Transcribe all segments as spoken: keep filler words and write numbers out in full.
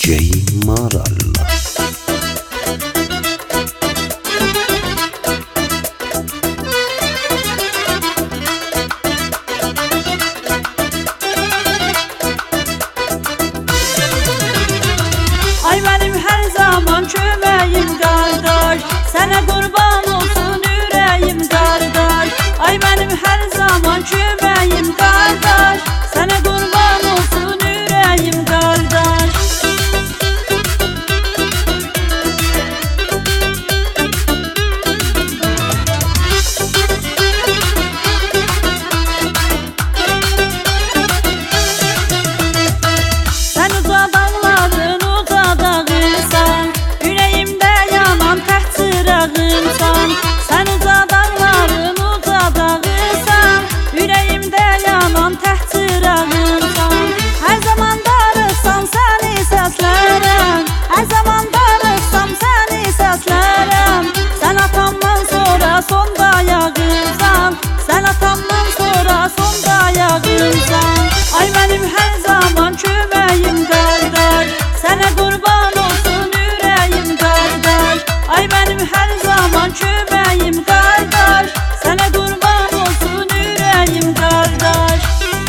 J Maral. Ay benim her zaman kömeğim kardeş, sana kurban olsun yüreğim kardeş. Ay benim her zaman kömeğim kardeş, sana kurban olsun yüreğim kardeş. Sen uza dağların uza dağınsan, yüreğimde yanan tək çırağınsan. Sen uza dağların uza dağınsan, yüreğimde yanan tək çırağınsan. Her zaman darırsam seni səslərəm, her zaman darırsam seni səslərəm. Sen atamdan sonra son dayağınsan, sen atamdan sonra son dayağınsan. Ay benim her zaman kömeğim kardeş, sana kurban olsun yüreğim kardeş. Ay benim her zaman kömeğim kardeş, sana kurban olsun yüreğim kardeş.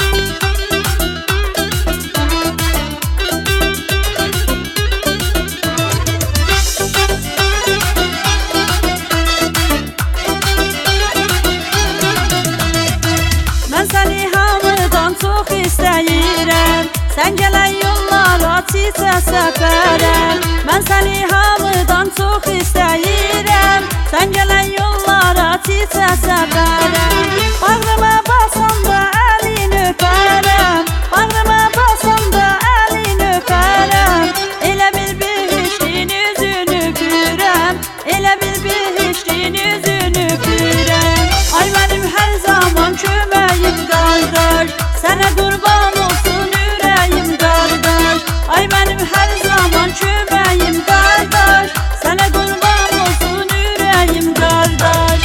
Ben seni hamıdan çox istəyirəm, sən gələn yollara çiçə səfərəm. Mən səni hamıdan çox istəyirəm, sən gələn yollara çiçə səfərəm. Bağrıma basanda əlin öpərəm, bağrıma basanda əlin öpərəm. Elə bil behiştin üzünü görəm, elə bil behiştin üzünü görəm. Ay benim her zaman kömeğim kardeş, sana kurban olsun yüreğim kardeş. Ay benim her zaman kömeğim kardeş, sana kurban olsun yüreğim kardeş.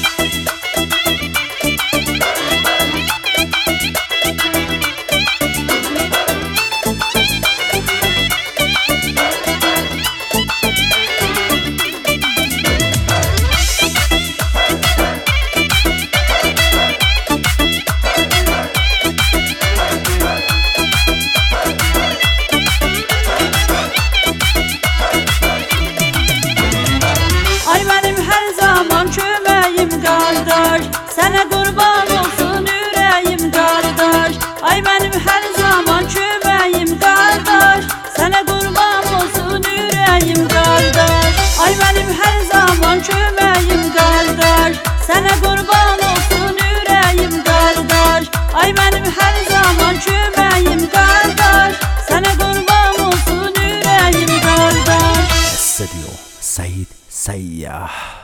Ay benim her zaman kömeğim kardeş, sana kurban olsun yüreğim kardeş. Ay benim her zaman kömeğim kardeş, sana kurban olsun yüreğim kardeş. Ay benim her zaman kömeğim kardeş, sana kurban olsun yüreğim kardeş. Ay benim her zaman kömeğim kardeş, sana kurban olsun yüreğim kardeş. Estúdio Said Sayyah.